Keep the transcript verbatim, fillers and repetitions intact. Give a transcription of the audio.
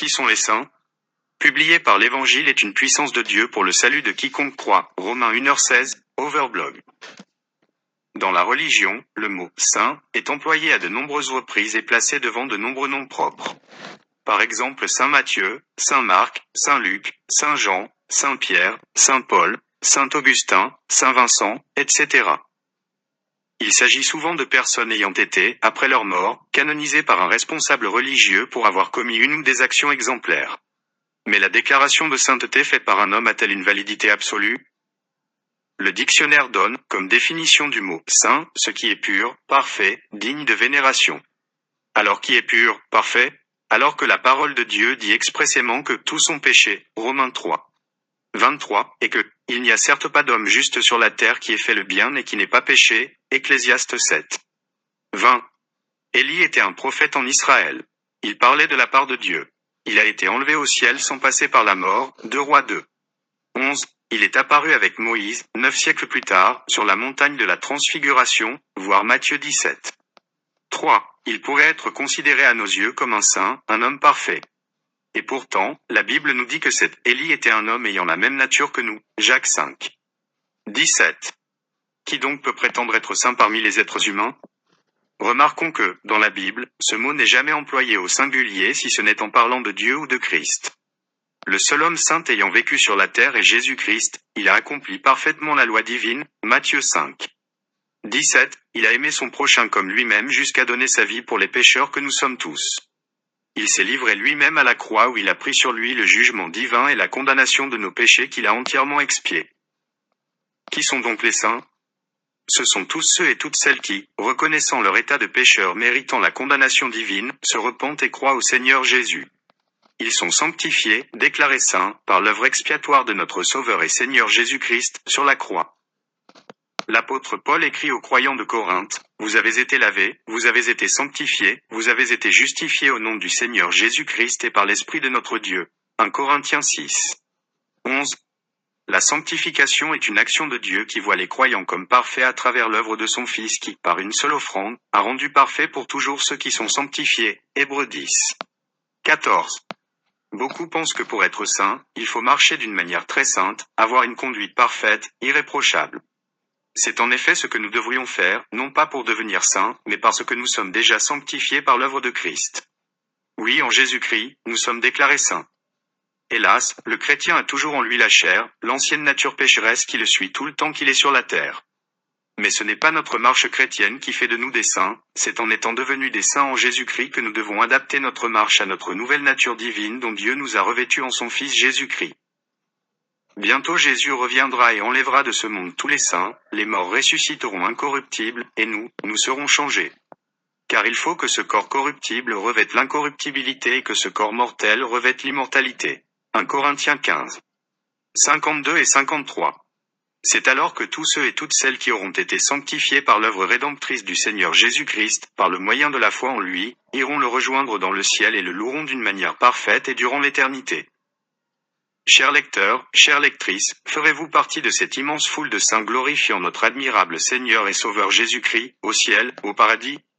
Qui sont les saints? Publié par l'Évangile est une puissance de Dieu pour le salut de quiconque croit. Romains une heure seize, Overblog. Dans la religion, le mot « saint » est employé à de nombreuses reprises et placé devant de nombreux noms propres. Par exemple Saint Matthieu, Saint Marc, Saint Luc, Saint Jean, Saint Pierre, Saint Paul, Saint Augustin, Saint Vincent, et cetera. Il s'agit souvent de personnes ayant été, après leur mort, canonisées par un responsable religieux pour avoir commis une ou des actions exemplaires. Mais la déclaration de sainteté faite par un homme a-t-elle une validité absolue? Le dictionnaire donne, comme définition du mot « saint », ce qui est pur, parfait, digne de vénération. Alors qui est pur, parfait? Alors que la parole de Dieu dit expressément que tous sont péchés, Romains trois, vingt-trois, et que « il n'y a certes pas d'homme juste sur la terre qui ait fait le bien et qui n'ait pas péché », Ecclésiaste sept, vingt. Élie était un prophète en Israël. Il parlait de la part de Dieu. Il a été enlevé au ciel sans passer par la mort, deux Rois deux, onze. Il est apparu avec Moïse, neuf siècles plus tard, sur la montagne de la Transfiguration, voir Matthieu dix-sept, trois. Il pourrait être considéré à nos yeux comme un saint, un homme parfait. Et pourtant, la Bible nous dit que cet Élie était un homme ayant la même nature que nous, Jacques cinq, dix-sept. Qui donc peut prétendre être saint parmi les êtres humains? Remarquons que, dans la Bible, ce mot n'est jamais employé au singulier si ce n'est en parlant de Dieu ou de Christ. Le seul homme saint ayant vécu sur la terre est Jésus-Christ, il a accompli parfaitement la loi divine, Matthieu cinq, dix-sept, il a aimé son prochain comme lui-même jusqu'à donner sa vie pour les pécheurs que nous sommes tous. Il s'est livré lui-même à la croix où il a pris sur lui le jugement divin et la condamnation de nos péchés qu'il a entièrement expiés. Qui sont donc les saints? Ce sont tous ceux et toutes celles qui, reconnaissant leur état de pécheur méritant la condamnation divine, se repentent et croient au Seigneur Jésus. Ils sont sanctifiés, déclarés saints, par l'œuvre expiatoire de notre Sauveur et Seigneur Jésus-Christ, sur la croix. L'apôtre Paul écrit aux croyants de Corinthe, « Vous avez été lavés, vous avez été sanctifiés, vous avez été justifiés au nom du Seigneur Jésus-Christ et par l'Esprit de notre Dieu. » un Corinthiens six, onze. La sanctification est une action de Dieu qui voit les croyants comme parfaits à travers l'œuvre de son Fils qui, par une seule offrande, a rendu parfaits pour toujours ceux qui sont sanctifiés. Hébreux dix, quatorze. Beaucoup pensent que pour être saint, il faut marcher d'une manière très sainte, avoir une conduite parfaite, irréprochable. C'est en effet ce que nous devrions faire, non pas pour devenir saints, mais parce que nous sommes déjà sanctifiés par l'œuvre de Christ. Oui, en Jésus-Christ, nous sommes déclarés saints. Hélas, le chrétien a toujours en lui la chair, l'ancienne nature pécheresse qui le suit tout le temps qu'il est sur la terre. Mais ce n'est pas notre marche chrétienne qui fait de nous des saints, c'est en étant devenus des saints en Jésus-Christ que nous devons adapter notre marche à notre nouvelle nature divine dont Dieu nous a revêtus en son Fils Jésus-Christ. Bientôt Jésus reviendra et enlèvera de ce monde tous les saints, les morts ressusciteront incorruptibles, et nous, nous serons changés. Car il faut que ce corps corruptible revête l'incorruptibilité et que ce corps mortel revête l'immortalité. un Corinthiens quinze, cinquante-deux et cinquante-trois. C'est alors que tous ceux et toutes celles qui auront été sanctifiés par l'œuvre rédemptrice du Seigneur Jésus-Christ, par le moyen de la foi en lui, iront le rejoindre dans le ciel et le loueront d'une manière parfaite et durant l'éternité. Chers lecteurs, chères lectrices, ferez-vous partie de cette immense foule de saints glorifiant notre admirable Seigneur et Sauveur Jésus-Christ, au ciel, au paradis?